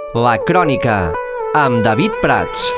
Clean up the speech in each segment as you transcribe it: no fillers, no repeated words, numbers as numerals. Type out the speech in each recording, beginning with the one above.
La Crònica, amb David Prats.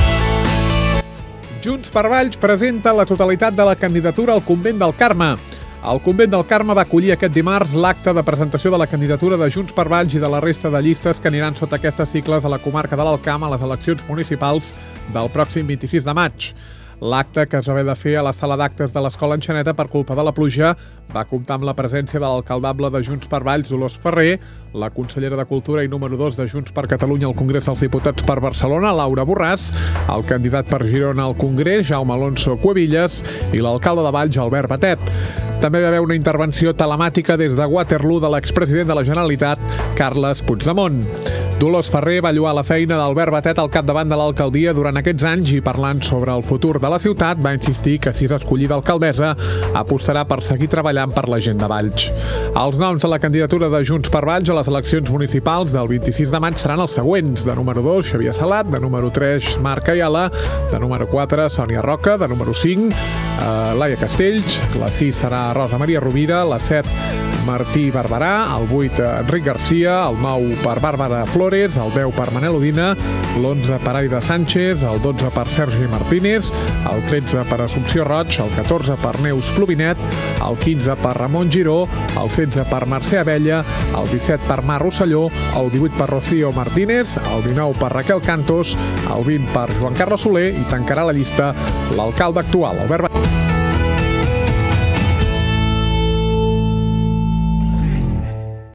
Junts per Valls presenta la totalitat de la candidatura al Convent del Carme. El Convent del Carme va acollir aquest dimarts l'acte de presentació de la candidatura de Junts per Valls i de la resta de llistes que aniran sota aquestes sigles a la comarca de l'Alt Camp a les eleccions municipals del pròxim 26 de maig. L'acte, que es va haver de fer a la sala d'actes de l'Escola Enxaneta per culpa de la pluja, va comptar amb la presència de l'alcaldable de Junts per Valls, Dolors Ferrer, la consellera de Cultura i número 2 de Junts per Catalunya al Congrés dels Diputats per Barcelona, Laura Borràs, el candidat per Girona al Congrés, Jaume Alonso Cuevillas, i l'alcalde de Valls, Albert Batet. També va haver una intervenció telemàtica des de Waterloo de l'expresident de la Generalitat, Carles Puigdemont. Dolors Ferrer va lloar la feina d'Albert Batet al capdavant de l'alcaldia durant aquests anys i, parlant sobre el futur de la ciutat, va insistir que, si és escollida alcaldessa, apostarà per seguir treballant per la gent de Valls. Els noms de la candidatura de Junts per Valls a les eleccions municipals del 26 de maig seran els següents: de número 2, Xavier Salat; de número 3, Marc Ayala; de número 4, Sònia Roca; de número 5, Laia Castells; la 6 serà Rosa Maria Rovira; la 7, Martí Barberà; el 8, Enric Garcia; el 9 per Bàrbara Flores; el 10 per Manel Udina; l'11 per Aida Sánchez; el 12 per Sergi Martínez; el 13 per Assumpció Roig; el 14 per Neus Plovinet; el 15 per Ramon Giró; el 16 per Mercè Abella; el 17 per Mar Rosselló; el 18 per Rocío Martínez; el 19 per Raquel Cantos; el 20 per Joan Carles Soler, i tancarà la llista l'alcalde actual, Albert Batet.